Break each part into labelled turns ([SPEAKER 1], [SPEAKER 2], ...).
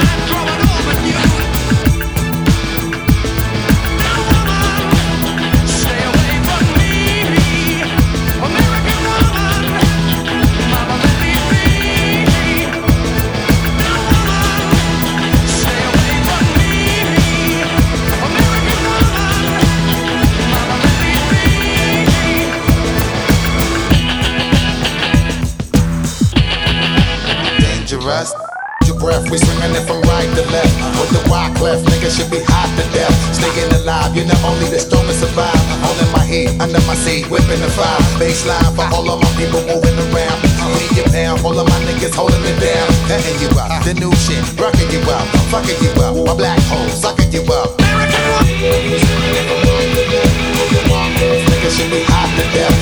[SPEAKER 1] Dangerous. Your breath, we swinging it from right to left. With the wide clef, niggas should be hot to death. Staying alive, you're not only the strongest survive. Holding my heat under my seat, whipping the fire. Baseline for all of my people moving around. Lead your pound, all of my niggas holding it down. Cutting you up, the new shit, rocking you up, fucking you up. My black hole, sucking you up. Niggas should be hot to death.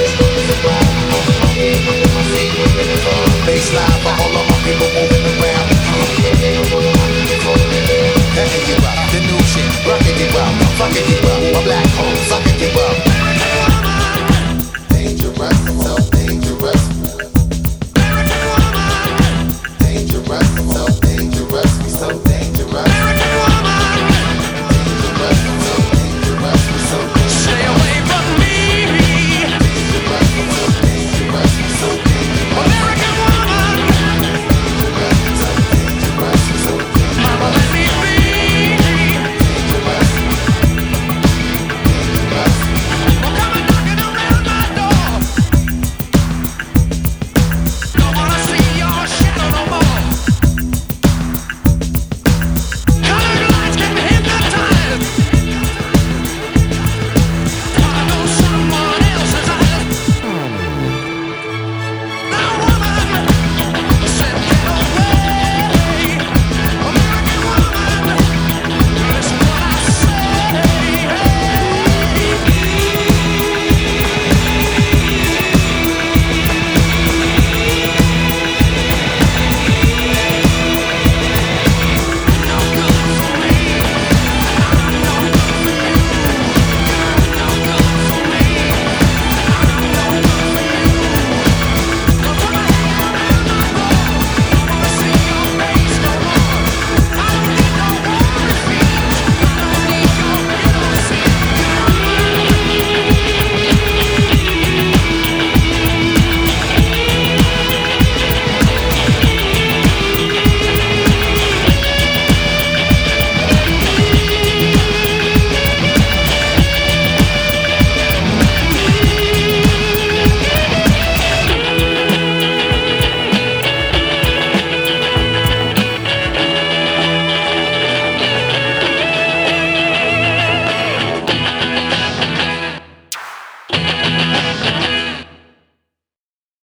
[SPEAKER 1] Baseline for all of my people moving around.